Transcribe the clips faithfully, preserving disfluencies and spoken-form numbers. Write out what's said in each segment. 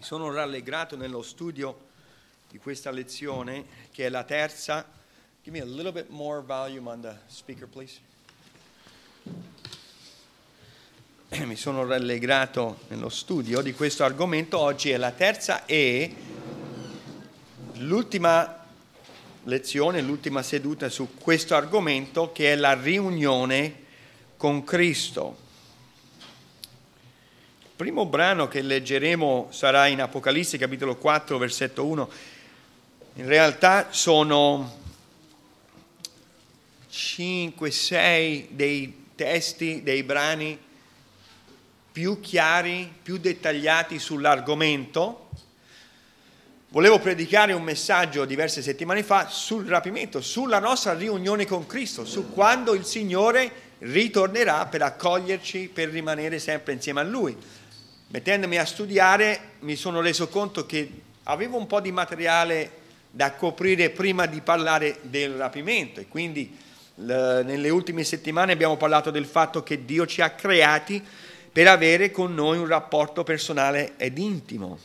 sono rallegrato nello studio di questa lezione, che è la terza. Give me a little bit more volume on the speaker, please. Mi sono rallegrato nello studio di questo argomento. Oggi è la terza e l'ultima lezione, l'ultima seduta su questo argomento, che è la riunione con Cristo. Il primo brano che leggeremo sarà in Apocalisse capitolo quattro, versetto uno. In realtà sono cinque sei dei testi, dei brani più chiari, più dettagliati sull'argomento. Volevo predicare un messaggio diverse settimane fa sul rapimento, sulla nostra riunione con Cristo, su quando il Signore ritornerà per accoglierci, per rimanere sempre insieme a Lui. Mettendomi a studiare mi sono reso conto che avevo un po' di materiale da coprire prima di parlare del rapimento, e quindi l- nelle ultime settimane abbiamo parlato del fatto che Dio ci ha creati per avere con noi un rapporto personale ed intimo.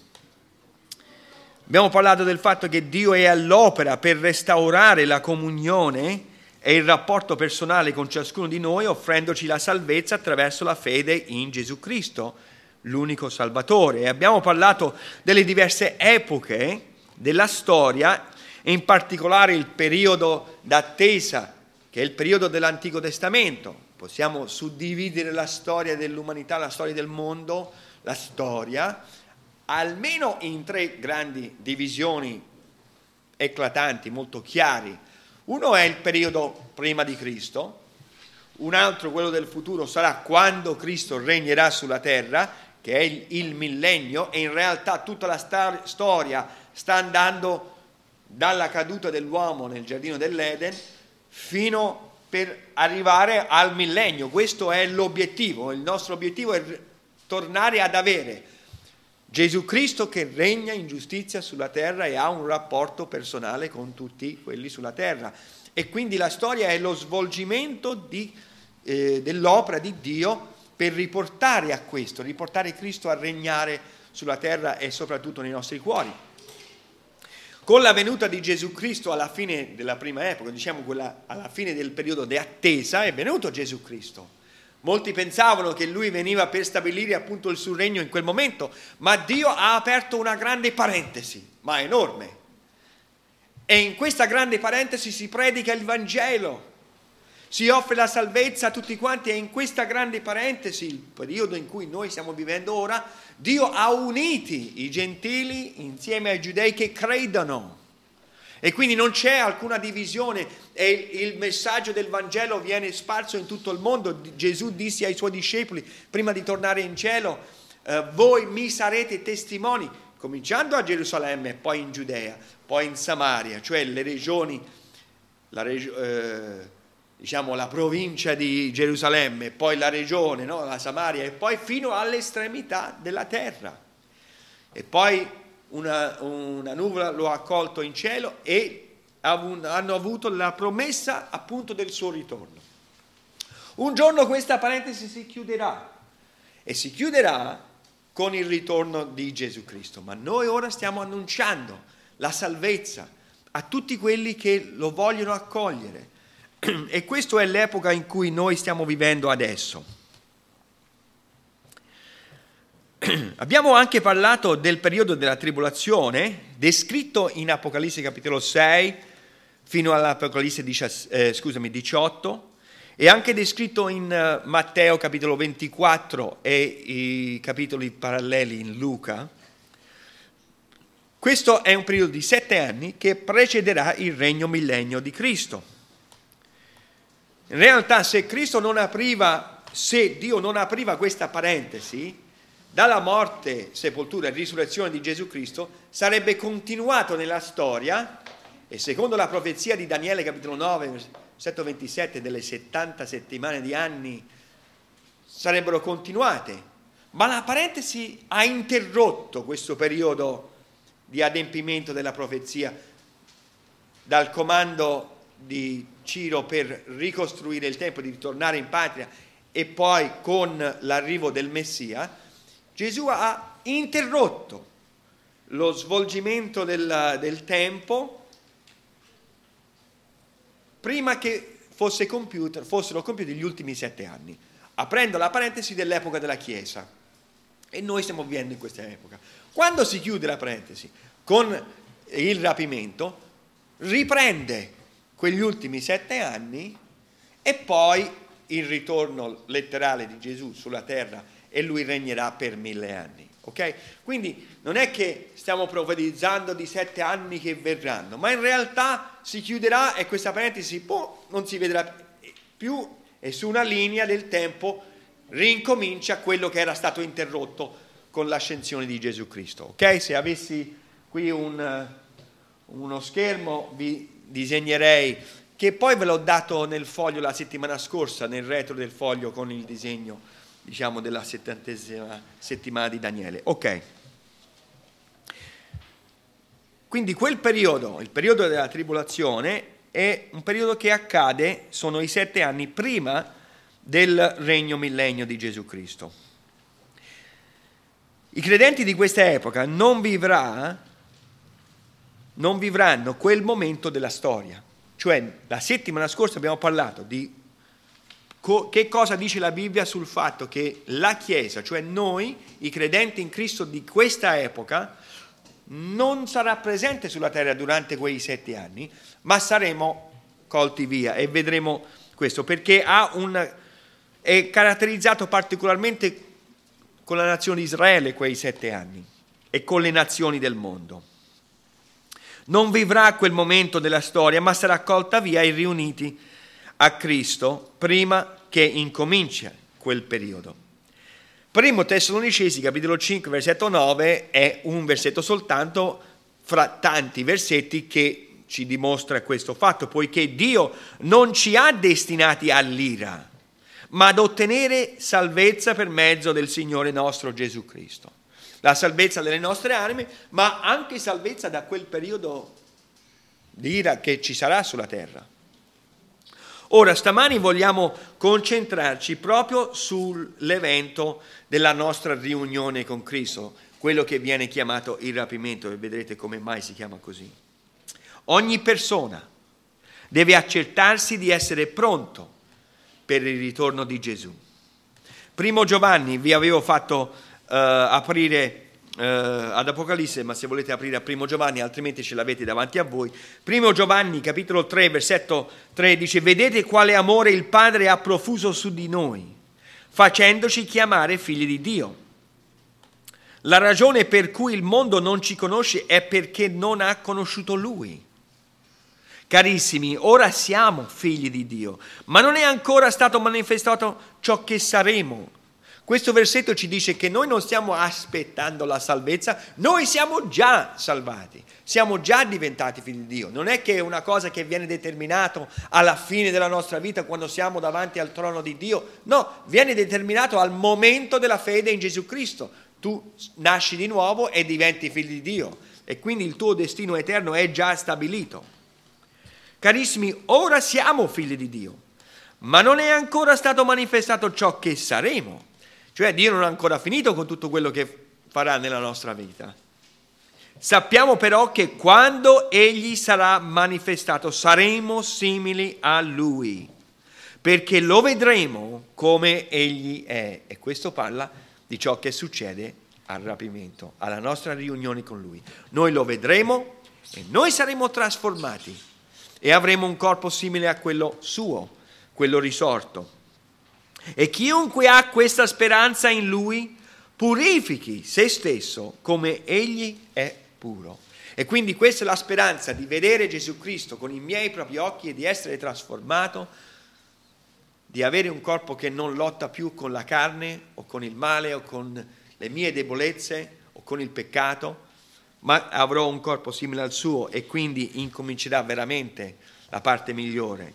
Abbiamo parlato del fatto che Dio è all'opera per restaurare la comunione e il rapporto personale con ciascuno di noi, offrendoci la salvezza attraverso la fede in Gesù Cristo, l'unico Salvatore. E abbiamo parlato delle diverse epoche della storia, e in particolare il periodo d'attesa, che è il periodo dell'Antico Testamento. Possiamo suddividere la storia dell'umanità, la storia del mondo, la storia, almeno in tre grandi divisioni eclatanti, molto chiari. Uno è il periodo prima di Cristo, un altro, quello del futuro, sarà quando Cristo regnerà sulla terra, che è il, il millennio, e in realtà tutta la star- storia sta andando dalla caduta dell'uomo nel giardino dell'Eden fino per arrivare al millennio. Questo è l'obiettivo. Il nostro obiettivo è tornare ad avere Gesù Cristo che regna in giustizia sulla terra e ha un rapporto personale con tutti quelli sulla terra. E quindi la storia è lo svolgimento di, eh, dell'opera di Dio per riportare a questo, riportare Cristo a regnare sulla terra e soprattutto nei nostri cuori. Con la venuta di Gesù Cristo alla fine della prima epoca, diciamo quella alla fine del periodo di attesa, è venuto Gesù Cristo. Molti pensavano che lui veniva per stabilire appunto il suo regno in quel momento, ma Dio ha aperto una grande parentesi, ma enorme. E in questa grande parentesi si predica il Vangelo, si offre la salvezza a tutti quanti, e in questa grande parentesi, il periodo in cui noi stiamo vivendo ora, Dio ha uniti i gentili insieme ai giudei che credono. E quindi non c'è alcuna divisione, e il messaggio del Vangelo viene sparso in tutto il mondo. Gesù disse ai suoi discepoli, prima di tornare in cielo, eh, voi mi sarete testimoni, cominciando a Gerusalemme, poi in Giudea, poi in Samaria, cioè le regioni, la regio, eh, diciamo la provincia di Gerusalemme, poi la regione, no? La Samaria, e poi fino all'estremità della terra. E poi una, una nuvola lo ha accolto in cielo, e hanno avuto la promessa appunto del suo ritorno. Un giorno questa parentesi si chiuderà, e si chiuderà con il ritorno di Gesù Cristo. Ma noi ora stiamo annunciando la salvezza a tutti quelli che lo vogliono accogliere. E questa è l'epoca in cui noi stiamo vivendo adesso. Abbiamo anche parlato del periodo della tribolazione, descritto in Apocalisse capitolo sei fino all'Apocalisse eh, scusami, diciotto, e anche descritto in Matteo capitolo ventiquattro e i capitoli paralleli in Luca. Questo è un periodo di sette anni che precederà il regno millennio di Cristo. In realtà, se Cristo non apriva, se Dio non apriva questa parentesi, dalla morte, sepoltura e risurrezione di Gesù Cristo, sarebbe continuato nella storia, e secondo la profezia di Daniele capitolo nove, versetto ventisette, delle settanta settimane di anni sarebbero continuate. Ma la parentesi ha interrotto questo periodo di adempimento della profezia dal comando di Ciro per ricostruire il tempio, di ritornare in patria, e poi con l'arrivo del Messia Gesù ha interrotto lo svolgimento del, del tempo prima che fosse compiuto, fossero compiuti gli ultimi sette anni, aprendo la parentesi dell'epoca della Chiesa. E noi stiamo vivendo in questa epoca. Quando si chiude la parentesi con il rapimento, riprende quegli ultimi sette anni e poi il ritorno letterale di Gesù sulla terra, e lui regnerà per mille anni. Ok? Quindi non è che stiamo profetizzando di sette anni che verranno, ma in realtà si chiuderà e questa parentesi boh, non si vedrà più, e su una linea del tempo rincomincia quello che era stato interrotto con l'ascensione di Gesù Cristo. Ok? Se avessi qui un, uno schermo vi disegnerei, che poi ve l'ho dato nel foglio la settimana scorsa, nel retro del foglio con il disegno, diciamo, della settantesima settimana di Daniele. Ok. Quindi quel periodo, il periodo della tribolazione, è un periodo che accade, sono i sette anni prima del regno millennio di Gesù Cristo. I credenti di questa epoca non vivrà, non vivranno quel momento della storia. Cioè, la settimana scorsa abbiamo parlato di co- che cosa dice la Bibbia sul fatto che la Chiesa, cioè noi, i credenti in Cristo di questa epoca, non sarà presente sulla terra durante quei sette anni, ma saremo colti via, e vedremo questo, perché ha un, è caratterizzato particolarmente con la nazione di Israele quei sette anni e con le nazioni del mondo. Non vivrà quel momento della storia, ma sarà colta via e riuniti a Cristo prima che incominci quel periodo. Primo Tessalonicesi, capitolo cinque, versetto nove, è un versetto soltanto fra tanti versetti che ci dimostra questo fatto, poiché Dio non ci ha destinati all'ira, ma ad ottenere salvezza per mezzo del Signore nostro Gesù Cristo. La salvezza delle nostre anime, ma anche salvezza da quel periodo di ira che ci sarà sulla terra. Ora, stamani vogliamo concentrarci proprio sull'evento della nostra riunione con Cristo, quello che viene chiamato il rapimento, e vedrete come mai si chiama così. Ogni persona deve accertarsi di essere pronto per il ritorno di Gesù. Primo Giovanni, vi avevo fatto uh, aprire uh, ad Apocalisse, ma se volete aprire a Primo Giovanni, altrimenti ce l'avete davanti a voi. Primo Giovanni, capitolo tre, versetto tre, dice: vedete quale amore il Padre ha profuso su di noi, facendoci chiamare figli di Dio. La ragione per cui il mondo non ci conosce è perché non ha conosciuto Lui. Carissimi, ora siamo figli di Dio, ma non è ancora stato manifestato ciò che saremo. Questo versetto ci dice che noi non stiamo aspettando la salvezza, noi siamo già salvati, siamo già diventati figli di Dio. Non è che è una cosa che viene determinato alla fine della nostra vita, quando siamo davanti al trono di Dio. No, viene determinato al momento della fede in Gesù Cristo. Tu nasci di nuovo e diventi figlio di Dio, e quindi il tuo destino eterno è già stabilito. Carissimi, ora siamo figli di Dio, ma non è ancora stato manifestato ciò che saremo. Cioè Dio non ha ancora finito con tutto quello che farà nella nostra vita. Sappiamo però che quando Egli sarà manifestato saremo simili a Lui, perché lo vedremo come Egli è. E questo parla di ciò che succede al rapimento, alla nostra riunione con Lui. Noi lo vedremo e noi saremo trasformati e avremo un corpo simile a quello suo, quello risorto. E chiunque ha questa speranza in Lui purifichi se stesso come Egli è puro. E quindi questa è la speranza, di vedere Gesù Cristo con i miei propri occhi e di essere trasformato, di avere un corpo che non lotta più con la carne o con il male o con le mie debolezze o con il peccato, ma avrò un corpo simile al suo, e quindi incomincerà veramente la parte migliore.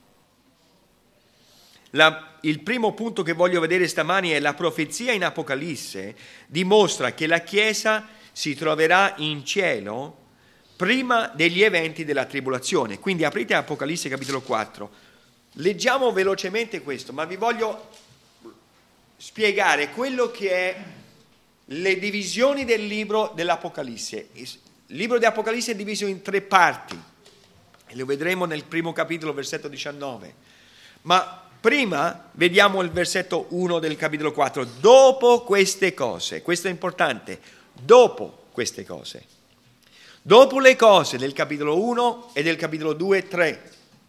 La, il primo punto che voglio vedere stamani è la profezia in Apocalisse dimostra che la Chiesa si troverà in cielo prima degli eventi della tribolazione. Quindi aprite Apocalisse capitolo quattro. Leggiamo velocemente questo, ma vi voglio spiegare quello che è le divisioni del libro dell'Apocalisse. Il libro di Apocalisse è diviso in tre parti, e lo vedremo nel primo capitolo, versetto diciannove. Ma prima vediamo il versetto uno del capitolo quattro. Dopo queste cose, questo è importante, dopo queste cose. Dopo le cose del capitolo uno e del capitolo due e tre.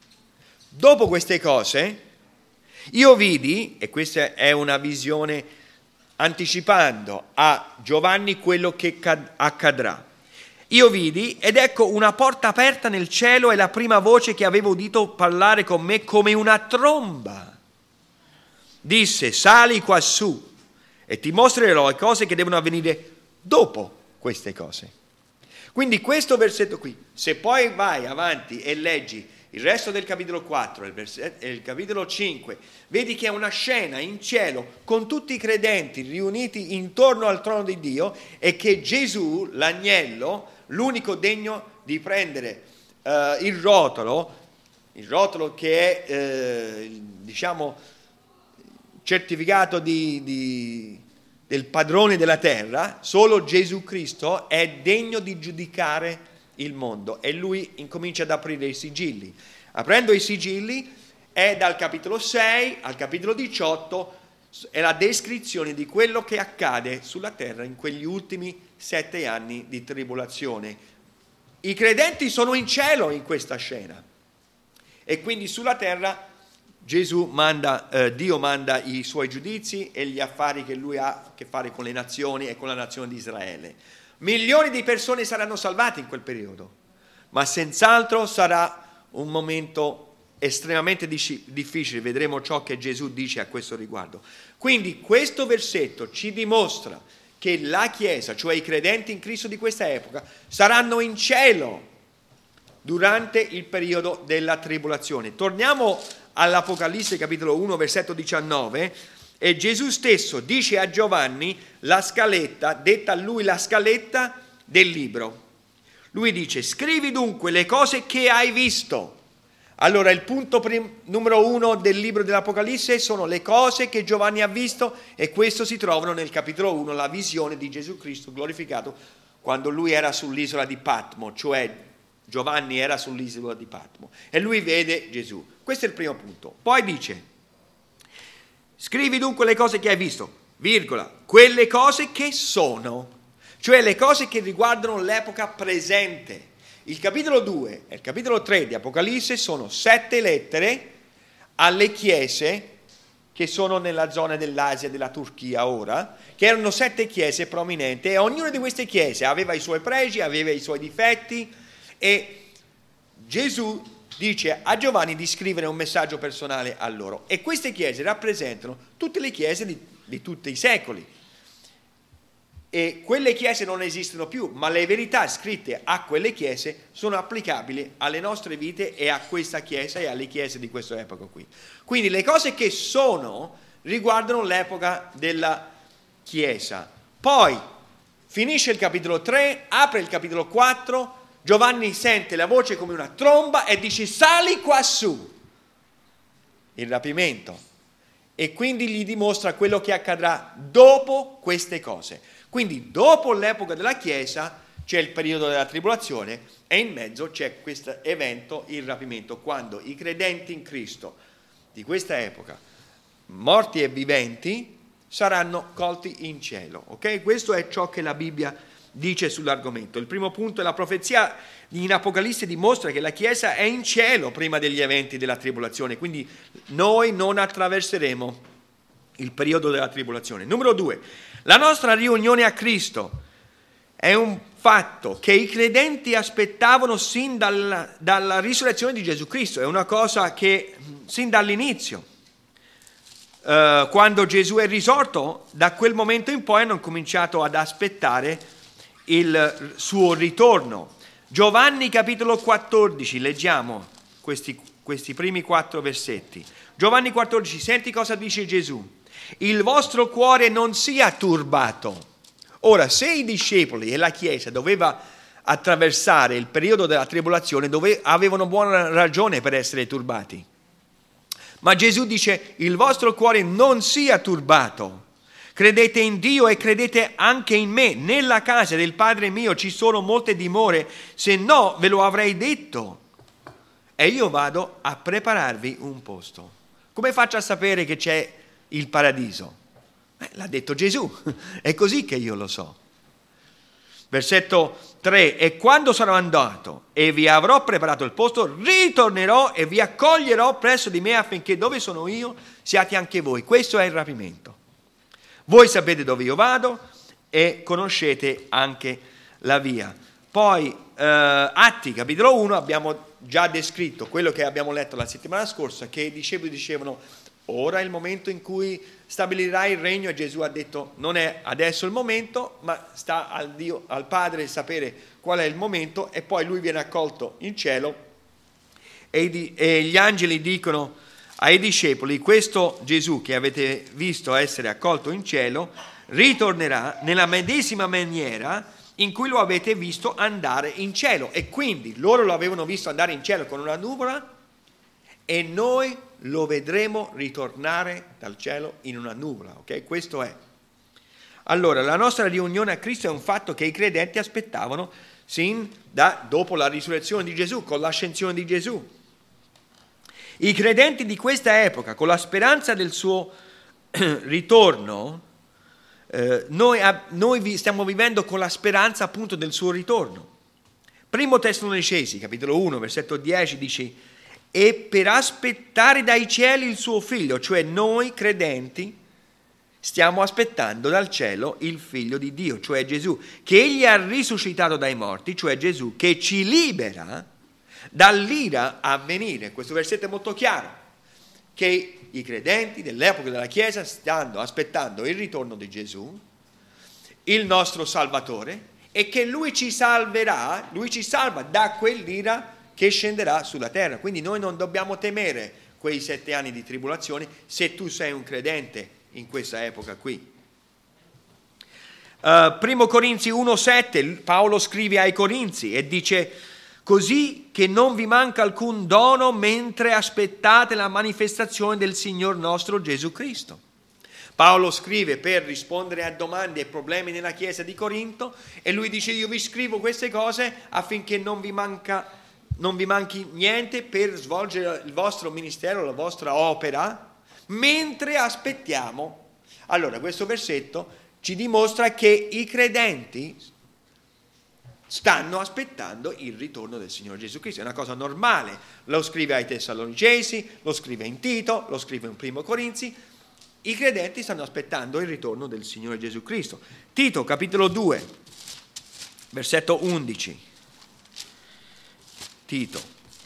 Dopo queste cose, io vidi, e questa è una visione anticipando a Giovanni quello che accadrà. Io vidi, ed ecco una porta aperta nel cielo, e la prima voce che avevo udito parlare con me come una tromba disse: sali quassù e ti mostrerò le cose che devono avvenire dopo queste cose. Quindi questo versetto qui, se poi vai avanti e leggi il resto del capitolo quattro e il, versetto, il capitolo cinque, vedi che è una scena in cielo con tutti i credenti riuniti intorno al trono di Dio, e che Gesù, l'agnello, l'unico degno di prendere uh, il rotolo, il rotolo che è, eh, diciamo, certificato di, di, del padrone della terra, solo Gesù Cristo è degno di giudicare il mondo, e lui incomincia ad aprire i sigilli. Aprendo i sigilli è dal capitolo sei al capitolo diciotto, è la descrizione di quello che accade sulla terra in quegli ultimi sette anni di tribolazione. I credenti sono in cielo in questa scena, e quindi sulla terra Gesù manda, eh, Dio manda i suoi giudizi e gli affari che lui ha a che fare con le nazioni e con la nazione di Israele. Milioni di persone saranno salvate in quel periodo, ma senz'altro sarà un momento estremamente difficile. Vedremo ciò che Gesù dice a questo riguardo. Quindi questo versetto ci dimostra che la Chiesa, cioè i credenti in Cristo di questa epoca, saranno in cielo durante il periodo della tribolazione. Torniamo all'Apocalisse capitolo uno, versetto diciannove, e Gesù stesso dice a Giovanni la scaletta, detta a lui la scaletta del libro. Lui dice: scrivi dunque le cose che hai visto. Allora il punto prim- numero uno del libro dell'Apocalisse sono le cose che Giovanni ha visto, e questo si trovano nel capitolo uno, la visione di Gesù Cristo glorificato quando lui era sull'isola di Patmo, cioè Giovanni era sull'isola di Patmo e lui vede Gesù. Questo è il primo punto. Poi dice: scrivi dunque le cose che hai visto, virgola, quelle cose che sono, cioè le cose che riguardano l'epoca presente. Il capitolo due e il capitolo tre di Apocalisse sono sette lettere alle chiese che sono nella zona dell'Asia e della Turchia ora, che erano sette chiese prominenti, e ognuna di queste chiese aveva i suoi pregi, aveva i suoi difetti, e Gesù dice a Giovanni di scrivere un messaggio personale a loro. E queste chiese rappresentano tutte le chiese di, di tutti i secoli. E quelle chiese non esistono più, ma le verità scritte a quelle chiese sono applicabili alle nostre vite e a questa chiesa e alle chiese di questa epoca qui. Quindi le cose che sono riguardano l'epoca della chiesa. Poi finisce il capitolo tre, apre il capitolo quattro, Giovanni sente la voce come una tromba e dice: sali quassù, il rapimento, e quindi gli dimostra quello che accadrà dopo queste cose. Quindi dopo l'epoca della Chiesa c'è il periodo della tribolazione, e in mezzo c'è questo evento, il rapimento, quando i credenti in Cristo di questa epoca, morti e viventi, saranno colti in cielo. Ok? Questo è ciò che la Bibbia dice sull'argomento. Il primo punto è la profezia in Apocalisse dimostra che la Chiesa è in cielo prima degli eventi della tribolazione, quindi noi non attraverseremo il periodo della tribolazione. Numero due, la nostra riunione a Cristo è un fatto che i credenti aspettavano sin dalla, dalla risurrezione di Gesù Cristo, è una cosa che sin dall'inizio, eh, quando Gesù è risorto, da quel momento in poi hanno cominciato ad aspettare il suo ritorno. Giovanni capitolo quattordici, leggiamo questi, questi primi quattro versetti. Giovanni quattordici, senti cosa dice Gesù: il vostro cuore non sia turbato. Ora, se i discepoli e la Chiesa doveva attraversare il periodo della tribolazione, dove avevano buona ragione per essere turbati, ma Gesù dice: il vostro cuore non sia turbato. Credete in Dio e credete anche in me. Nella casa del Padre mio ci sono molte dimore, se no ve lo avrei detto. E io vado a prepararvi un posto. Come faccio a sapere che c'è il paradiso? Eh, l'ha detto Gesù, è così che io lo so. Versetto tre, e quando sarò andato e vi avrò preparato il posto, ritornerò e vi accoglierò presso di me affinché dove sono io siate anche voi. Questo è il rapimento. Voi sapete dove io vado e conoscete anche la via. Poi, eh, Atti, capitolo uno, abbiamo già descritto quello che abbiamo letto la settimana scorsa, che i discepoli dicevano, ora è il momento in cui stabilirai il regno, e Gesù ha detto, non è adesso il momento, ma sta al Dio, al Padre sapere qual è il momento, e poi lui viene accolto in cielo, e, i, e gli angeli dicono ai discepoli, questo Gesù che avete visto essere accolto in cielo, ritornerà nella medesima maniera in cui lo avete visto andare in cielo. E quindi loro lo avevano visto andare in cielo con una nuvola, e noi lo vedremo ritornare dal cielo in una nuvola, ok? Questo è. Allora, la nostra riunione a Cristo è un fatto che i credenti aspettavano sin da dopo la risurrezione di Gesù, con l'ascensione di Gesù. I credenti di questa epoca, con la speranza del suo ritorno, eh, noi, noi stiamo vivendo con la speranza appunto del suo ritorno. Primo Tessalonicesi, capitolo uno, versetto dieci, dice, e per aspettare dai cieli il suo figlio, cioè noi credenti stiamo aspettando dal cielo il figlio di Dio, cioè Gesù, che egli ha risuscitato dai morti, cioè Gesù, che ci libera dall'ira a venire. Questo versetto è molto chiaro, che i credenti dell'epoca della Chiesa stanno aspettando il ritorno di Gesù, il nostro Salvatore, e che Lui ci salverà, Lui ci salva da quell'ira che scenderà sulla terra. Quindi noi non dobbiamo temere quei sette anni di tribolazione se tu sei un credente in questa epoca qui. Uh, Primo Corinzi uno sette, Paolo scrive ai Corinzi e dice, così che non vi manca alcun dono mentre aspettate la manifestazione del Signor nostro Gesù Cristo. Paolo scrive per rispondere a domande e problemi nella chiesa di Corinto, e lui dice, io vi scrivo queste cose affinché non vi manca non vi manchi niente per svolgere il vostro ministero, la vostra opera, mentre aspettiamo. Allora, questo versetto ci dimostra che i credenti stanno aspettando il ritorno del Signore Gesù Cristo. È una cosa normale. Lo scrive ai Tessalonicesi, lo scrive in Tito, lo scrive in Primo Corinzi. I credenti stanno aspettando il ritorno del Signore Gesù Cristo. Tito, capitolo due, versetto undici. Tito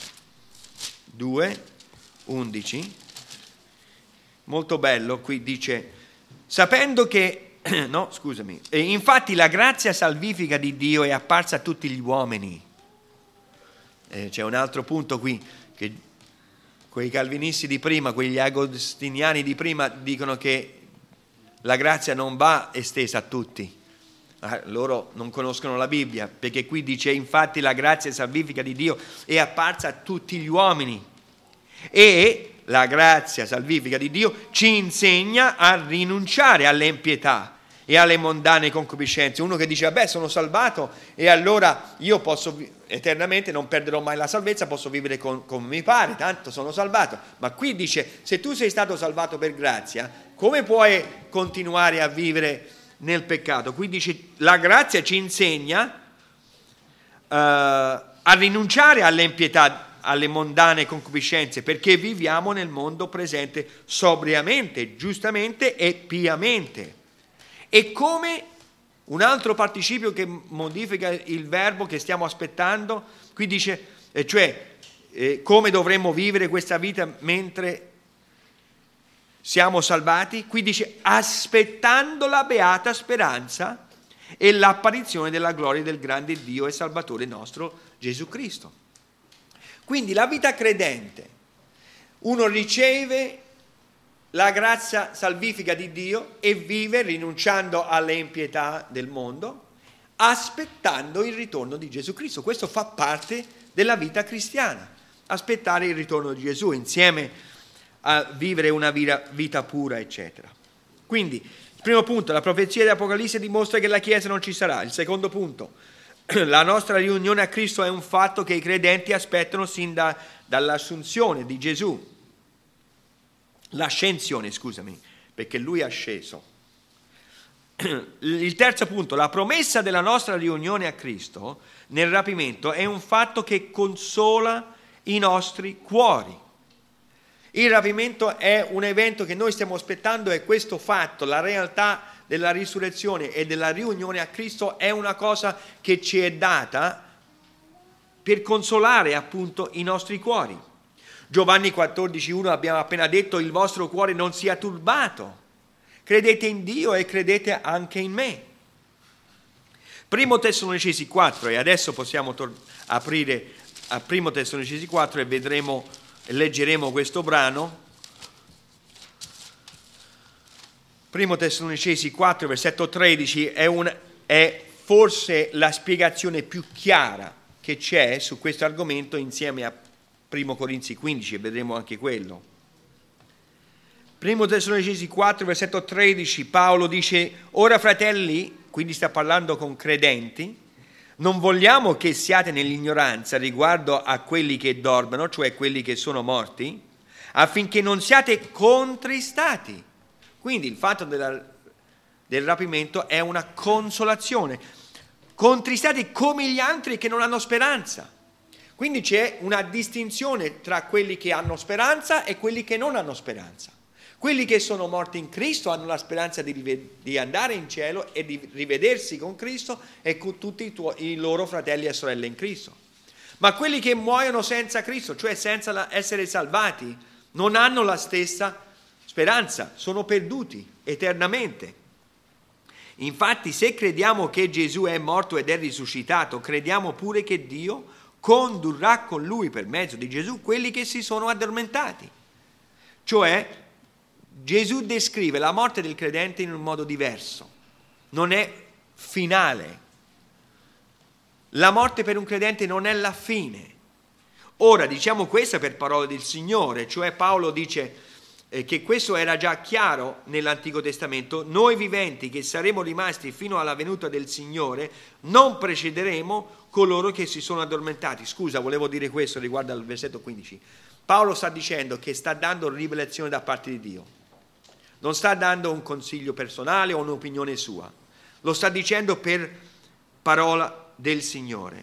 due, undici, molto bello, qui dice, sapendo che, no scusami, e infatti la grazia salvifica di Dio è apparsa a tutti gli uomini. Eh, c'è un altro punto qui, che quei calvinisti di prima, quegli agostiniani di prima dicono che la grazia non va estesa a tutti. Ah, loro non conoscono la Bibbia, perché qui dice infatti la grazia salvifica di Dio è apparsa a tutti gli uomini, e la grazia salvifica di Dio ci insegna a rinunciare all'impietà e alle mondane concupiscenze. Uno che dice vabbè, sono salvato e allora io posso eternamente, non perderò mai la salvezza, posso vivere con, come mi pare, tanto sono salvato. Ma qui dice, se tu sei stato salvato per grazia, come puoi continuare a vivere nel peccato? Qui dice la grazia ci insegna uh, a rinunciare all'impietà, alle mondane concupiscenze, perché viviamo nel mondo presente sobriamente, giustamente e piamente. E come un altro participio che modifica il verbo che stiamo aspettando, qui dice eh, cioè eh, come dovremmo vivere questa vita mentre siamo salvati. Qui dice aspettando la beata speranza e l'apparizione della gloria del grande Dio e Salvatore nostro Gesù Cristo. Quindi la vita credente, uno riceve la grazia salvifica di Dio e vive rinunciando alle impietà del mondo, aspettando il ritorno di Gesù Cristo. Questo fa parte della vita cristiana, aspettare il ritorno di Gesù insieme a vivere una vita pura, eccetera. Quindi Il primo punto, la profezia di Apocalisse dimostra che la Chiesa non ci sarà. Il secondo punto, la nostra riunione a Cristo è un fatto che i credenti aspettano sin da, dall'assunzione di Gesù. L'ascensione, scusami, perché lui è sceso. Il terzo punto, la promessa della nostra riunione a Cristo nel rapimento è un fatto che consola i nostri cuori. Il rapimento è un evento che noi stiamo aspettando e questo fatto, la realtà della risurrezione e della riunione a Cristo è una cosa che ci è data per consolare appunto i nostri cuori. Giovanni quattordici uno abbiamo appena detto: il vostro cuore non sia turbato. Credete in Dio e credete anche in me. Primo Tessalonicesi quattro, e adesso possiamo tor- aprire a Primo Tessalonicesi quattro e vedremo, leggeremo questo brano. Primo Tessalonicesi quattro, versetto tredici, è, un, è forse la spiegazione più chiara che c'è su questo argomento insieme a Primo Corinzi quindici, e vedremo anche quello. Primo Tessalonicesi quattro, versetto tredici, Paolo dice: ora fratelli, quindi sta parlando con credenti, non vogliamo che siate nell'ignoranza riguardo a quelli che dormono, cioè quelli che sono morti, affinché non siate contristati. Quindi il fatto della, del rapimento è una consolazione. Contristati come gli altri che non hanno speranza. Quindi c'è una distinzione tra quelli che hanno speranza e quelli che non hanno speranza. Quelli che sono morti in Cristo hanno la speranza di, rive- di andare in cielo e di rivedersi con Cristo e con tutti i, tuo- i loro fratelli e sorelle in Cristo. Ma quelli che muoiono senza Cristo, cioè senza la- essere salvati, non hanno la stessa speranza, sono perduti eternamente. Infatti, se crediamo che Gesù è morto ed è risuscitato, crediamo pure che Dio condurrà con lui per mezzo di Gesù quelli che si sono addormentati. Cioè, Gesù descrive la morte del credente in un modo diverso, non è finale. La morte per un credente non è la fine. Ora diciamo questo per parole del Signore, cioè Paolo dice eh, che questo era già chiaro nell'Antico Testamento: noi viventi che saremo rimasti fino alla venuta del Signore non precederemo coloro che si sono addormentati. Scusa, volevo dire questo riguardo al versetto quindici. Paolo sta dicendo che sta dando rivelazione da parte di Dio. Non sta dando un consiglio personale o un'opinione sua. Lo sta dicendo per parola del Signore.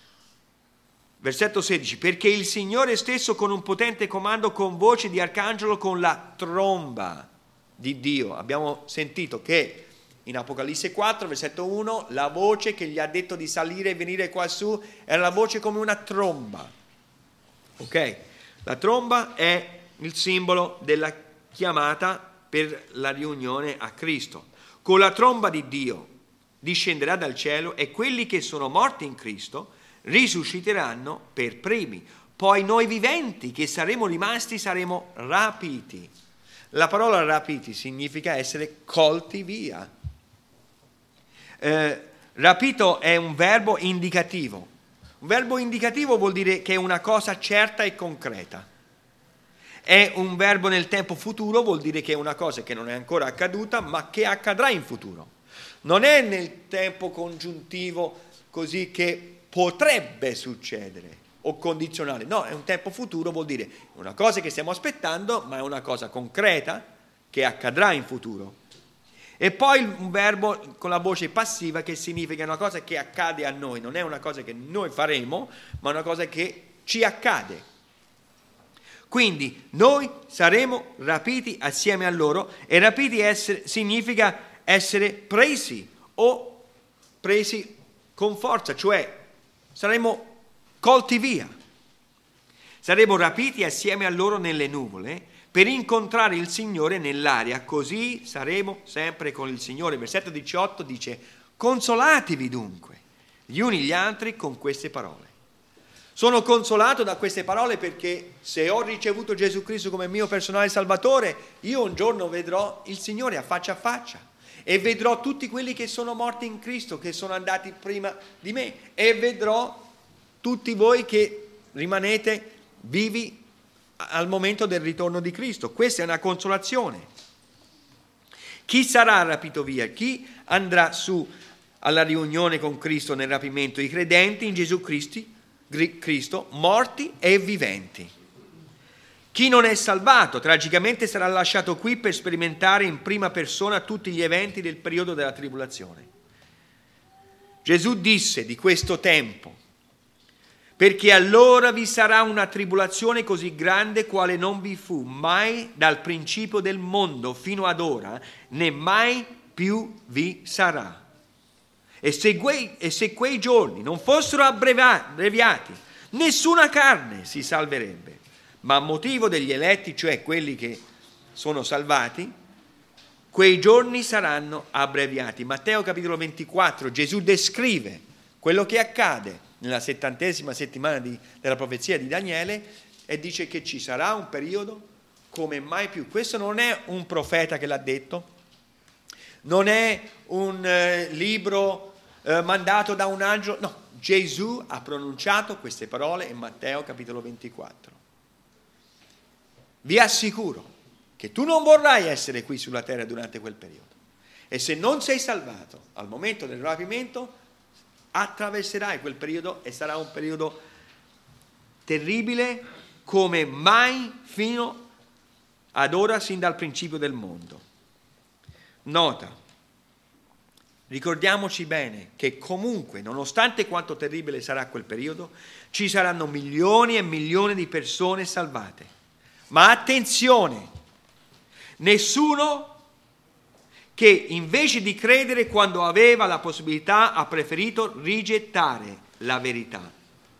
Versetto sedici. Perché il Signore stesso con un potente comando, con voce di arcangelo, con la tromba di Dio. Abbiamo sentito che in Apocalisse quattro, versetto uno, la voce che gli ha detto di salire e venire qua su era la voce come una tromba. Ok? La tromba è il simbolo della chiamata per la riunione a Cristo. Con la tromba di Dio discenderà dal cielo e quelli che sono morti in Cristo risusciteranno per primi. Poi noi viventi che saremo rimasti saremo rapiti. La parola rapiti significa essere colti via. Eh, rapito è un verbo indicativo. Un verbo indicativo vuol dire che è una cosa certa e concreta. È un verbo nel tempo futuro, vuol dire che è una cosa che non è ancora accaduta, ma che accadrà in futuro. Non è nel tempo congiuntivo così che potrebbe succedere o condizionale. No, è un tempo futuro, vuol dire una cosa che stiamo aspettando, ma è una cosa concreta che accadrà in futuro. E poi un verbo con la voce passiva che significa una cosa che accade a noi, non è una cosa che noi faremo, ma una cosa che ci accade. Quindi noi saremo rapiti assieme a loro, e rapiti essere, significa essere presi o presi con forza, cioè saremo colti via. Saremo rapiti assieme a loro nelle nuvole per incontrare il Signore nell'aria, così saremo sempre con il Signore. Versetto diciotto dice: consolatevi dunque gli uni gli altri con queste parole. Sono consolato da queste parole perché se ho ricevuto Gesù Cristo come mio personale Salvatore, io un giorno vedrò il Signore a faccia a faccia e vedrò tutti quelli che sono morti in Cristo, che sono andati prima di me, e vedrò tutti voi che rimanete vivi al momento del ritorno di Cristo. Questa è una consolazione Chi sarà rapito via? Chi andrà su alla riunione con Cristo nel rapimento? I credenti in Gesù Cristo, Cristo, morti e viventi. Chi non è salvato tragicamente sarà lasciato qui per sperimentare in prima persona tutti gli eventi del periodo della tribolazione. Gesù disse di questo tempo: perché allora vi sarà una tribolazione così grande quale non vi fu mai dal principio del mondo fino ad ora, né mai più vi sarà. E se quei, e se quei giorni non fossero abbreviati, nessuna carne si salverebbe. Ma a motivo degli eletti, cioè quelli che sono salvati, quei giorni saranno abbreviati. Matteo capitolo ventiquattro, Gesù descrive quello che accade nella settantesima settimana di, della profezia di Daniele e dice che ci sarà un periodo come mai più. Questo non è un profeta che l'ha detto, non è un eh, libro eh, mandato da un angelo, no, Gesù ha pronunciato queste parole in Matteo capitolo ventiquattro. Vi assicuro che tu non vorrai essere qui sulla terra durante quel periodo e se non sei salvato al momento del rapimento attraverserai quel periodo e sarà un periodo terribile come mai fino ad ora, sin dal principio del mondo. Nota, ricordiamoci bene che comunque, nonostante quanto terribile sarà quel periodo, ci saranno milioni e milioni di persone salvate. Ma attenzione, nessuno che invece di credere quando aveva la possibilità ha preferito rigettare la verità.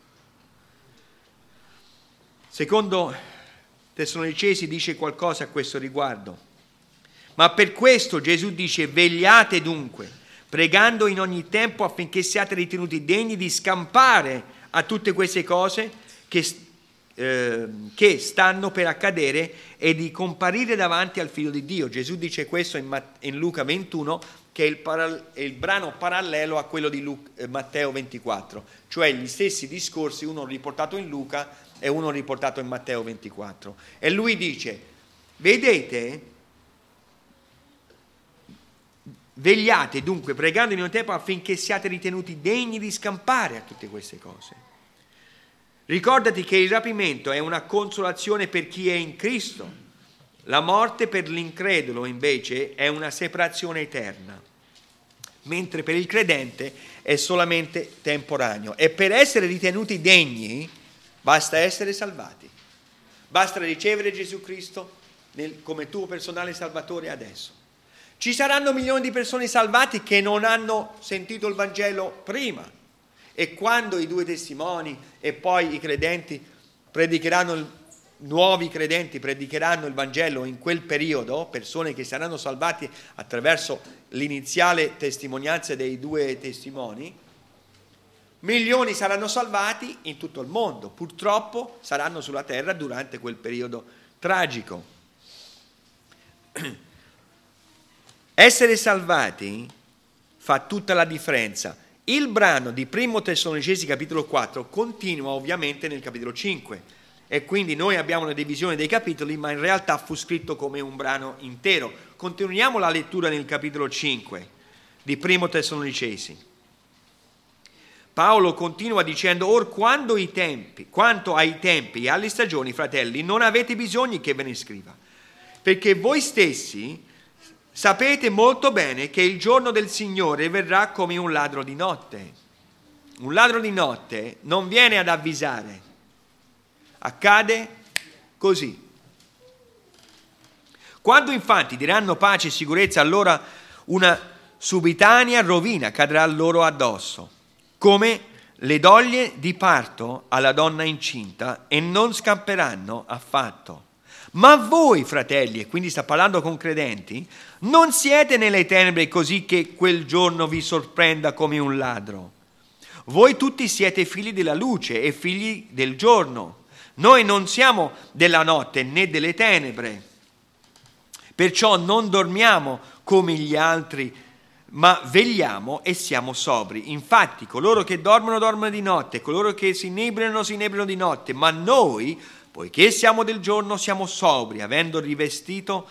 Secondo Tessalonicesi dice qualcosa a questo riguardo. Ma per questo Gesù dice: vegliate dunque, pregando in ogni tempo affinché siate ritenuti degni di scampare a tutte queste cose che Eh, che stanno per accadere e di comparire davanti al Figlio di Dio. Gesù dice questo in, Matt- in Luca ventuno, che è il, paral- è il brano parallelo a quello di Lu- eh, Matteo ventiquattro, cioè gli stessi discorsi, uno riportato in Luca e uno riportato in Matteo ventiquattro. E lui dice: vedete, vegliate dunque, pregando in ogni tempo affinché siate ritenuti degni di scampare a tutte queste cose. Ricordati che il rapimento è una consolazione per chi è in Cristo. La morte per l'incredulo invece è una separazione eterna, mentre per il credente è solamente temporaneo. E per essere ritenuti degni basta essere salvati. Basta ricevere Gesù Cristo nel, come tuo personale salvatore adesso. Ci saranno milioni di persone salvate che non hanno sentito il Vangelo prima. E quando i due testimoni e poi i credenti predicheranno, il, nuovi credenti predicheranno il Vangelo in quel periodo, persone che saranno salvati attraverso l'iniziale testimonianza dei due testimoni, milioni saranno salvati in tutto il mondo. Purtroppo saranno sulla terra durante quel periodo tragico. Essere salvati fa tutta la differenza. Il brano di primo Tessalonicesi capitolo quattro continua ovviamente nel capitolo cinque e quindi noi abbiamo una divisione dei capitoli, ma in realtà fu scritto come un brano intero. Continuiamo la lettura nel capitolo cinque di primo Tessalonicesi. Paolo continua dicendo: or quando i tempi, quanto ai tempi e alle stagioni, fratelli, non avete bisogno che ve ne scriva, perché voi stessi sapete molto bene che il giorno del Signore verrà come un ladro di notte. Un ladro di notte non viene ad avvisare, accade così. Quando infatti diranno pace e sicurezza, allora una subitanea rovina cadrà loro addosso, come le doglie di parto alla donna incinta, e non scamperanno affatto. Ma voi, fratelli, e quindi sta parlando con credenti, non siete nelle tenebre così che quel giorno vi sorprenda come un ladro. Voi tutti siete figli della luce e figli del giorno. Noi non siamo della notte né delle tenebre. Perciò non dormiamo come gli altri, ma vegliamo e siamo sobri. Infatti, coloro che dormono, dormono di notte, coloro che si inebriano, si inebriano di notte, ma noi, poiché siamo del giorno, siamo sobri, avendo rivestito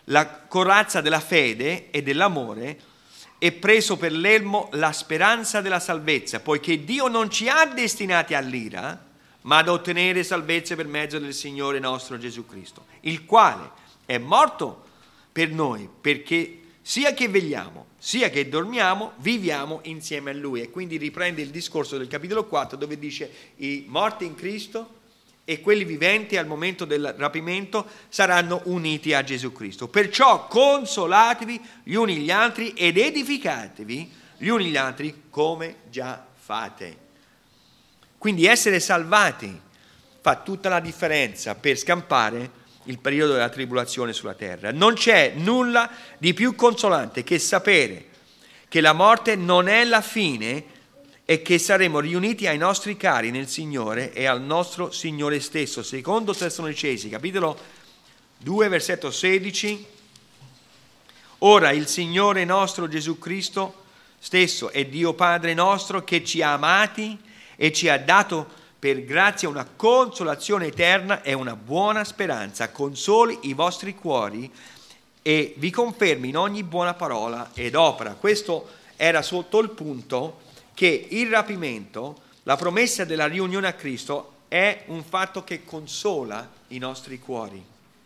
la corazza della fede e dell'amore e preso per l'elmo la speranza della salvezza, poiché Dio non ci ha destinati all'ira, ma ad ottenere salvezza per mezzo del Signore nostro Gesù Cristo, il quale è morto per noi, perché sia che vegliamo, sia che dormiamo, viviamo insieme a Lui. E quindi riprende il discorso del capitolo quattro, dove dice: i morti in Cristo e quelli viventi al momento del rapimento saranno uniti a Gesù Cristo. Perciò consolatevi gli uni gli altri ed edificatevi gli uni gli altri come già fate. Quindi essere salvati fa tutta la differenza per scampare il periodo della tribolazione sulla terra. Non c'è nulla di più consolante che sapere che la morte non è la fine e che saremo riuniti ai nostri cari nel Signore e al nostro Signore stesso. Secondo Tessalonicesi, capitolo due, versetto sedici. Ora il Signore nostro Gesù Cristo stesso è Dio Padre nostro, che ci ha amati e ci ha dato per grazia una consolazione eterna e una buona speranza. Consoli i vostri cuori e vi confermi in ogni buona parola ed opera. Questo era sotto il punto che il rapimento, la promessa della riunione a Cristo, è un fatto che consola i nostri cuori.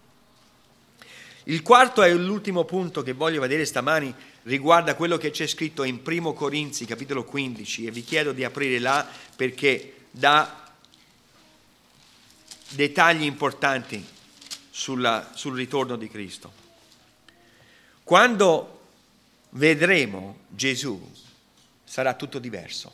Il quarto e l'ultimo punto che voglio vedere stamani riguarda quello che c'è scritto in Primo Corinzi, capitolo quindici, e vi chiedo di aprire là perché dà dettagli importanti sulla, sul ritorno di Cristo. Quando vedremo Gesù sarà tutto diverso.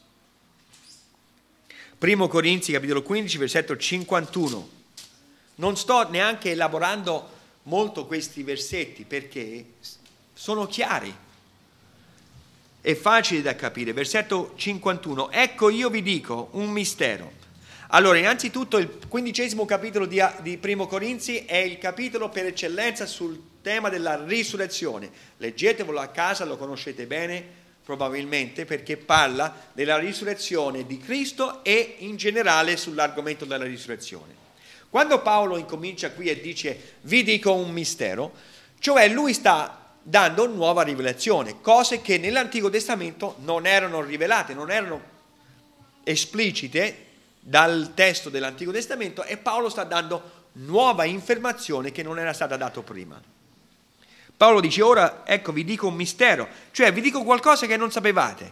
Primo Corinzi capitolo quindici versetto cinquantuno. Non sto neanche elaborando molto questi versetti perché sono chiari e facili da capire. Versetto cinquantuno. Ecco, io vi dico un mistero. Allora, innanzitutto il quindicesimo capitolo di, di Primo Corinzi è il capitolo per eccellenza sul tema della risurrezione. Leggetevelo a casa, lo conoscete bene probabilmente, perché parla della risurrezione di Cristo e in generale sull'argomento della risurrezione. Quando Paolo incomincia qui e dice vi dico un mistero, cioè lui sta dando nuova rivelazione, cose che nell'Antico Testamento non erano rivelate, non erano esplicite dal testo dell'Antico Testamento, e Paolo sta dando nuova informazione che non era stata data prima. Paolo dice ora, ecco, vi dico un mistero, cioè vi dico qualcosa che non sapevate.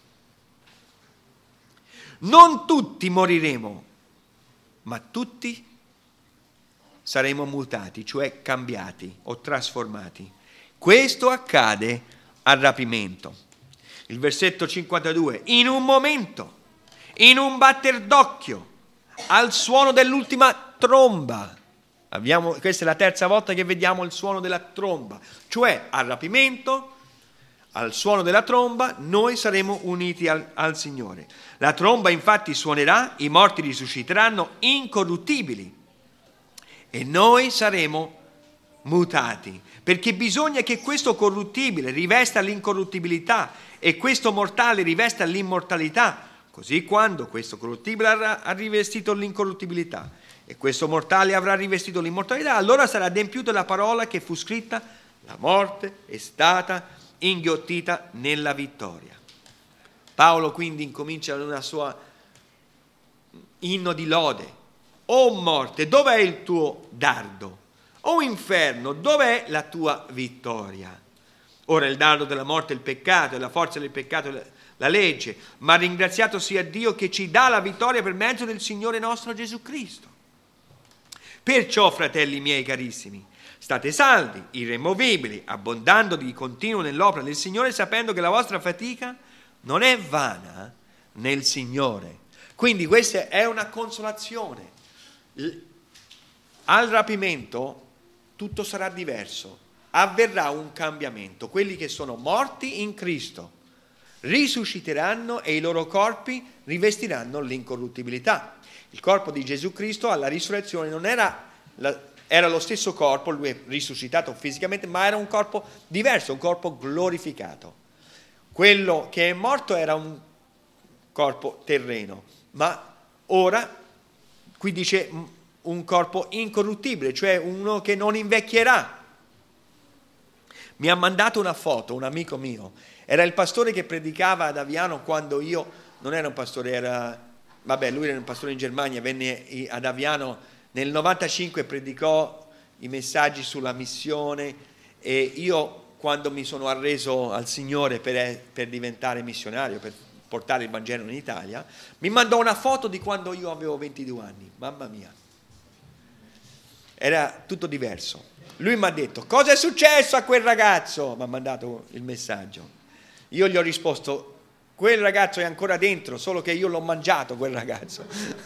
Non tutti moriremo, ma tutti saremo mutati, cioè cambiati o trasformati. Questo accade al rapimento. Il versetto cinquantadue, in un momento, in un batter d'occhio, al suono dell'ultima tromba. Abbiamo, questa è la terza volta che vediamo il suono della tromba, cioè al rapimento, al suono della tromba, noi saremo uniti al, al Signore. La tromba infatti suonerà, i morti risusciteranno incorruttibili e noi saremo mutati, perché bisogna che questo corruttibile rivesta l'incorruttibilità e questo mortale rivesta l'immortalità. Così quando questo corruttibile ha rivestito l'incorruttibilità e questo mortale avrà rivestito l'immortalità, allora sarà adempiuta la parola che fu scritta: la morte è stata inghiottita nella vittoria. Paolo quindi incomincia una sua inno di lode. O morte, dov'è il tuo dardo? O inferno, dov'è la tua vittoria? Ora il dardo della morte è il peccato e la forza del peccato è la legge, ma ringraziato sia Dio che ci dà la vittoria per mezzo del Signore nostro Gesù Cristo. Perciò, fratelli miei carissimi, state saldi, irremovibili, abbondando di continuo nell'opera del Signore, sapendo che la vostra fatica non è vana nel Signore. Quindi questa è una consolazione. Al rapimento tutto sarà diverso, avverrà un cambiamento. Quelli che sono morti in Cristo risusciteranno e i loro corpi rivestiranno l'incorruttibilità. Il corpo di Gesù Cristo alla risurrezione non era, la, era lo stesso corpo, lui è risuscitato fisicamente, ma era un corpo diverso, un corpo glorificato. Quello che è morto era un corpo terreno, ma ora qui dice un corpo incorruttibile, cioè uno che non invecchierà. mi ha mandato una foto, un amico mio. Era il pastore che predicava ad Aviano quando io, non era un pastore, era, vabbè, lui era un pastore in Germania, venne ad Aviano nel novantacinque, predicò i messaggi sulla missione e io quando mi sono arreso al Signore per, per diventare missionario, per portare il Vangelo in Italia, mi mandò una foto di quando io avevo ventidue anni, mamma mia. Era tutto diverso. Lui mi ha detto, cosa è successo a quel ragazzo? Mi ha mandato il messaggio. Io gli ho risposto, quel ragazzo è ancora dentro, solo che io l'ho mangiato quel ragazzo.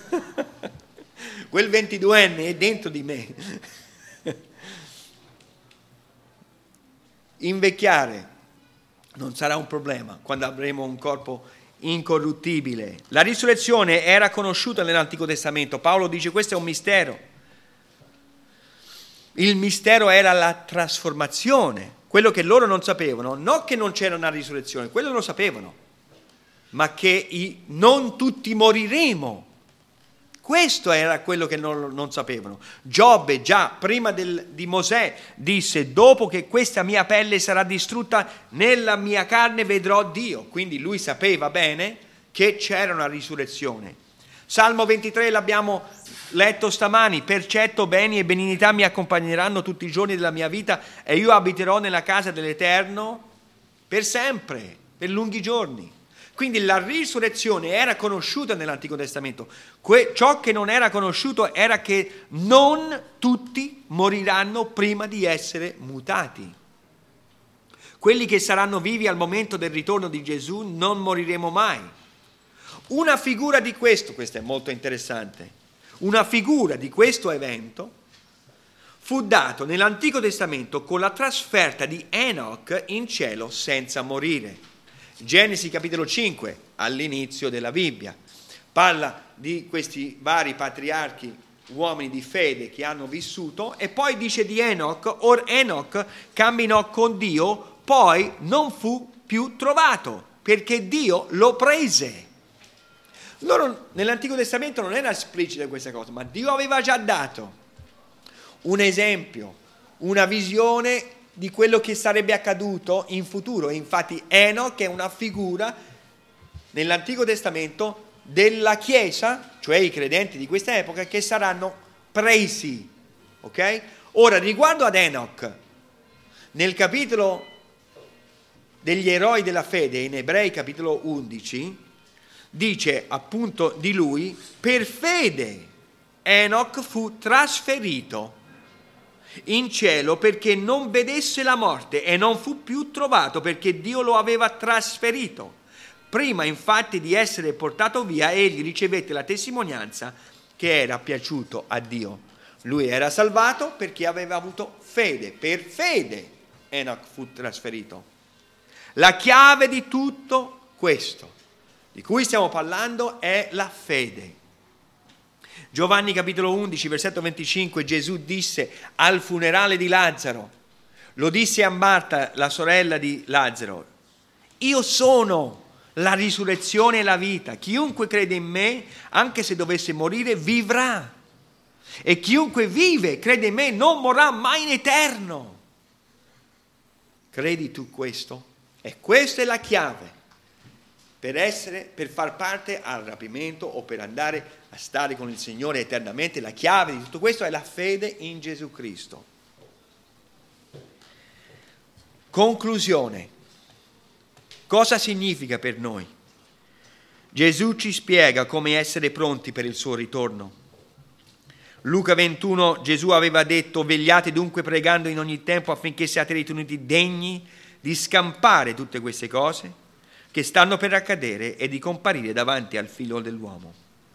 Quel ventiduenne è dentro di me. Invecchiare non sarà un problema quando avremo un corpo incorruttibile. La risurrezione era conosciuta nell'Antico Testamento. Paolo dice questo è un mistero. Il mistero era la trasformazione, quello che loro non sapevano, non che non c'era una risurrezione, quello lo sapevano, ma che i, non tutti moriremo. Questo era quello che non, non sapevano. Giobbe già prima del, di Mosè disse, dopo che questa mia pelle sarà distrutta, nella mia carne vedrò Dio. Quindi lui sapeva bene che c'era una risurrezione. Salmo ventitré l'abbiamo letto stamani, percetto beni e benignità mi accompagneranno tutti i giorni della mia vita e io abiterò nella casa dell'Eterno per sempre, per lunghi giorni. Quindi la risurrezione era conosciuta nell'Antico Testamento. Que- ciò che non era conosciuto era che non tutti moriranno prima di essere mutati. Quelli che saranno vivi al momento del ritorno di Gesù non moriremo mai. Una figura di questo, questo è molto interessante, una figura di questo evento fu dato nell'Antico Testamento con la trasferta di Enoch in cielo senza morire. Genesi capitolo cinque, all'inizio della Bibbia, parla di questi vari patriarchi, uomini di fede che hanno vissuto, e poi dice di Enoch, or Enoch camminò con Dio, poi non fu più trovato, perché Dio lo prese. Loro nell'Antico Testamento non era esplicita questa cosa, ma Dio aveva già dato un esempio, una visione di quello che sarebbe accaduto in futuro. Infatti Enoch è una figura nell'Antico Testamento della Chiesa, cioè i credenti di questa epoca, che saranno presi. Ok? Ora, riguardo ad Enoch, nel capitolo degli eroi della fede, in Ebrei capitolo undici, dice appunto di lui, per fede Enoch fu trasferito in cielo perché non vedesse la morte e non fu più trovato perché Dio lo aveva trasferito. Prima infatti di essere portato via, egli ricevette la testimonianza che era piaciuto a Dio. Lui era salvato perché aveva avuto fede. Per fede Enoch fu trasferito. La chiave di tutto questo di cui stiamo parlando è la fede. Giovanni capitolo undici, versetto venticinque, Gesù disse al funerale di Lazzaro, lo disse a Marta, la sorella di Lazzaro, io sono la risurrezione e la vita, chiunque crede in me, anche se dovesse morire, vivrà. E chiunque vive, crede in me, non morrà mai in eterno. Credi tu questo? E questa è la chiave. Per essere, per far parte al rapimento o per andare a stare con il Signore eternamente, la chiave di tutto questo è la fede in Gesù Cristo. Conclusione. Cosa significa per noi? Gesù ci spiega come essere pronti per il suo ritorno. Luca ventuno, Gesù aveva detto, vegliate dunque pregando in ogni tempo affinché siate ritenuti degni di scampare tutte queste cose che stanno per accadere e di comparire davanti al Figlio dell'uomo.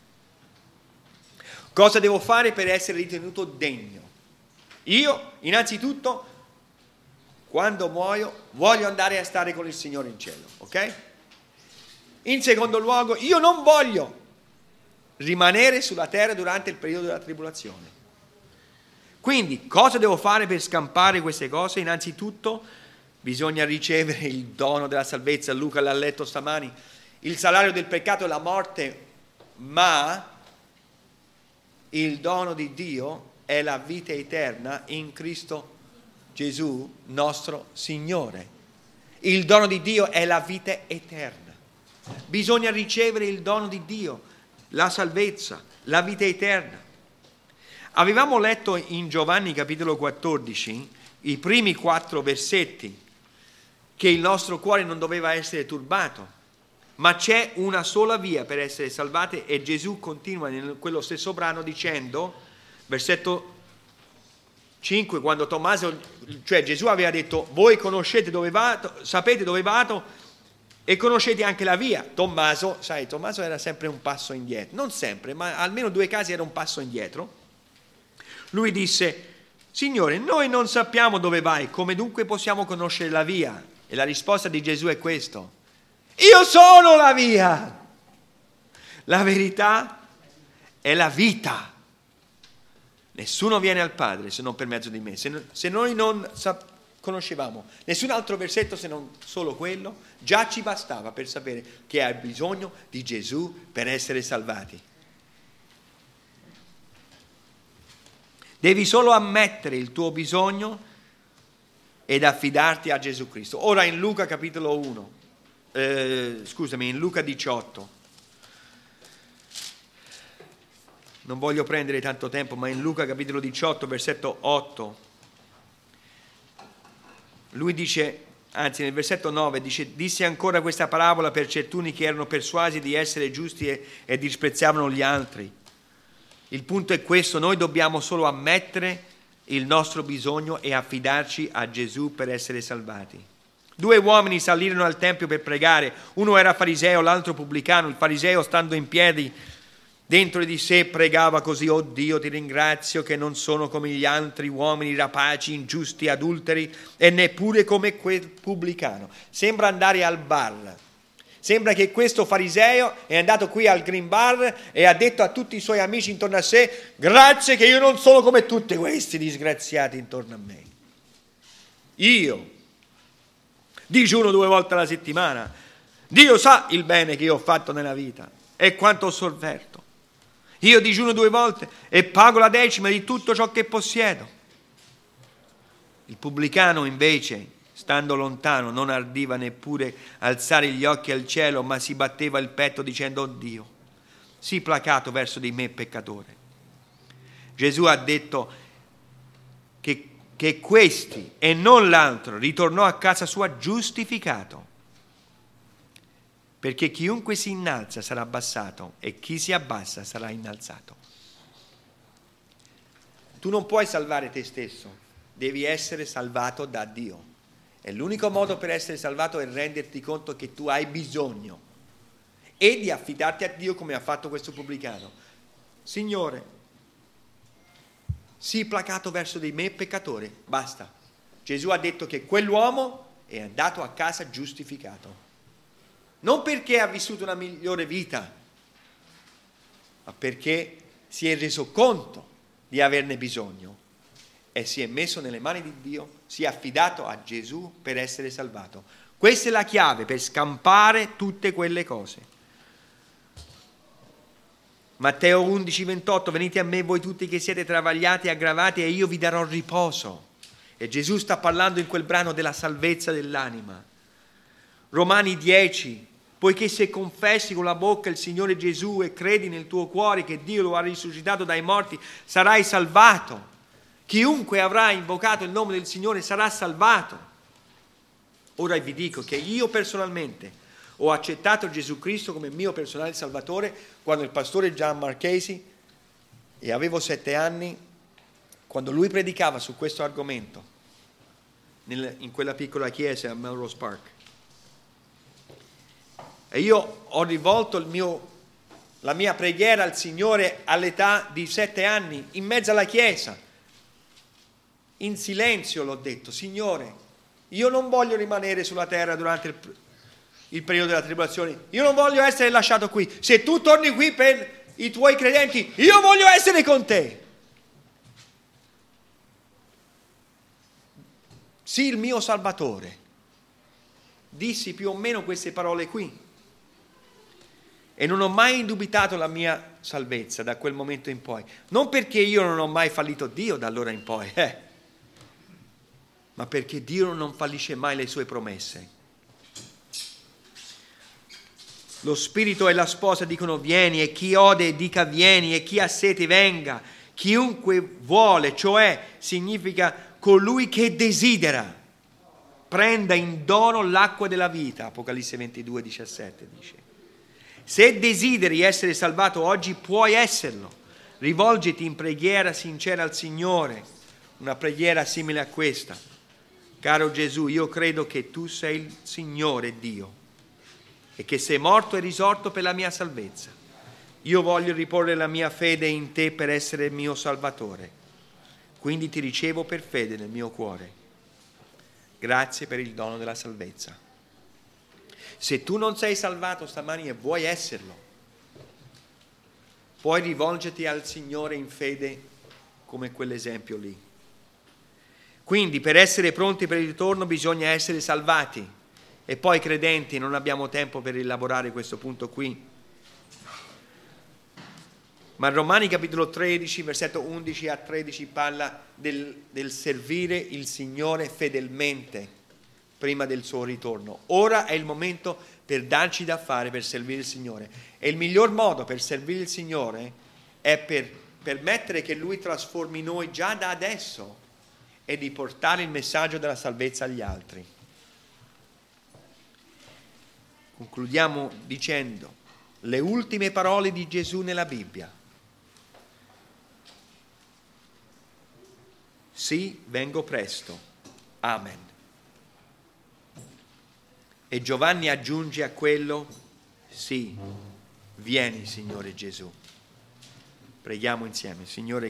Cosa devo fare per essere ritenuto degno? Io, innanzitutto, quando muoio, voglio andare a stare con il Signore in cielo, ok? In secondo luogo, io non voglio rimanere sulla terra durante il periodo della tribolazione. Quindi, cosa devo fare per scampare queste cose? Innanzitutto, bisogna ricevere il dono della salvezza. Luca l'ha letto stamani. Il salario del peccato è la morte, ma il dono di Dio è la vita eterna in Cristo Gesù nostro Signore. Il dono di Dio è la vita eterna. Bisogna ricevere il dono di Dio, la salvezza, la vita eterna. Avevamo letto in Giovanni capitolo quattordici i primi quattro versetti che il nostro cuore non doveva essere turbato, ma c'è una sola via per essere salvati, e Gesù continua in quello stesso brano dicendo, versetto cinque, quando Tommaso, cioè Gesù aveva detto: voi conoscete dove vado, sapete dove vado e conoscete anche la via. Tommaso, sai, Tommaso era sempre un passo indietro, non sempre, ma almeno due casi era un passo indietro. Lui disse: Signore, noi non sappiamo dove vai, come dunque possiamo conoscere la via? E la risposta di Gesù è questo: io sono la via, la verità e la vita. Nessuno viene al Padre se non per mezzo di me. Se, se noi non sap- conoscevamo nessun altro versetto se non solo quello, già ci bastava per sapere che hai bisogno di Gesù per essere salvati. Devi solo ammettere il tuo bisogno ed affidarti a Gesù Cristo. Ora in Luca capitolo uno, eh, scusami, in Luca diciotto. Non voglio prendere tanto tempo, ma in Luca capitolo diciotto, versetto otto, lui dice, anzi nel versetto nove, dice: disse ancora questa parabola per certuni che erano persuasi di essere giusti e, e disprezzavano gli altri. Il punto è questo: noi dobbiamo solo ammettere il nostro bisogno e affidarci a Gesù per essere salvati. Due uomini salirono al tempio per pregare, uno era fariseo, l'altro pubblicano. Il fariseo, stando in piedi dentro di sé, pregava così: oh Dio, ti ringrazio che non sono come gli altri uomini rapaci, ingiusti, adulteri e neppure come quel pubblicano. Sembra andare al bar. Sembra che questo fariseo è andato qui al Green Bar e ha detto a tutti i suoi amici intorno a sé: grazie che io non sono come tutti questi disgraziati intorno a me. Io digiuno due volte alla settimana. Dio sa il bene che io ho fatto nella vita e quanto ho sofferto. Io digiuno due volte e pago la decima di tutto ciò che possiedo. Il pubblicano invece, stando lontano, non ardiva neppure alzare gli occhi al cielo, ma si batteva il petto dicendo: oh Dio, sii placato verso di me peccatore. Gesù ha detto che, che questi e non l'altro ritornò a casa sua giustificato, perché chiunque si innalza sarà abbassato e chi si abbassa sarà innalzato. Tu non puoi salvare te stesso, devi essere salvato da Dio. E l'unico modo per essere salvato è renderti conto che tu hai bisogno e di affidarti a Dio, come ha fatto questo pubblicano. Signore, sii placato verso di me peccatore. Basta. Gesù ha detto che quell'uomo è andato a casa giustificato. Non perché ha vissuto una migliore vita, ma perché si è reso conto di averne bisogno e si è messo nelle mani di Dio, si è affidato a Gesù per essere salvato. Questa è la chiave per scampare tutte quelle cose. Matteo undici ventotto: venite a me voi tutti che siete travagliati e aggravati e io vi darò riposo. E Gesù sta parlando in quel brano della salvezza dell'anima. Romani dieci: poiché se confessi con la bocca il Signore Gesù e credi nel tuo cuore che Dio lo ha risuscitato dai morti, sarai salvato. Chiunque avrà invocato il nome del Signore sarà salvato. Ora vi dico che io personalmente ho accettato Gesù Cristo come mio personale Salvatore quando il pastore Gian Marchesi, e avevo sette anni, quando lui predicava su questo argomento nel, in quella piccola chiesa a Melrose Park. E io ho rivolto il mio, la mia preghiera al Signore all'età di sette anni, in mezzo alla chiesa. In silenzio l'ho detto: Signore, io non voglio rimanere sulla terra durante il, il periodo della tribolazione. Io non voglio essere lasciato qui. Se tu torni qui per i tuoi credenti, io voglio essere con te. Sii il mio Salvatore. Dissi più o meno queste parole qui. E non ho mai indubitato la mia salvezza da quel momento in poi. Non perché io non ho mai fallito Dio da allora in poi, eh. ma perché Dio non fallisce mai le sue promesse. Lo spirito e la sposa dicono vieni, e chi ode dica vieni, e chi ha sete venga. Chiunque vuole, cioè significa colui che desidera, prenda in dono l'acqua della vita. Apocalisse ventidue, diciassette dice. Se desideri essere salvato oggi, puoi esserlo. Rivolgiti in preghiera sincera al Signore, una preghiera simile a questa. Caro Gesù, io credo che tu sei il Signore Dio e che sei morto e risorto per la mia salvezza. Io voglio riporre la mia fede in te per essere il mio Salvatore. Quindi ti ricevo per fede nel mio cuore. Grazie per il dono della salvezza. Se tu non sei salvato stamani e vuoi esserlo, puoi rivolgerti al Signore in fede come quell'esempio lì. Quindi per essere pronti per il ritorno bisogna essere salvati. E poi credenti, non abbiamo tempo per elaborare questo punto qui. Ma Romani capitolo tredici, versetto undici a tredici parla del, del servire il Signore fedelmente prima del suo ritorno. Ora è il momento per darci da fare per servire il Signore. E il miglior modo per servire il Signore è per permettere che Lui trasformi noi già da adesso e di portare il messaggio della salvezza agli altri. Concludiamo dicendo le ultime parole di Gesù nella Bibbia. Sì, vengo presto. Amen. E Giovanni aggiunge a quello, sì, vieni Signore Gesù. Preghiamo insieme. Signore,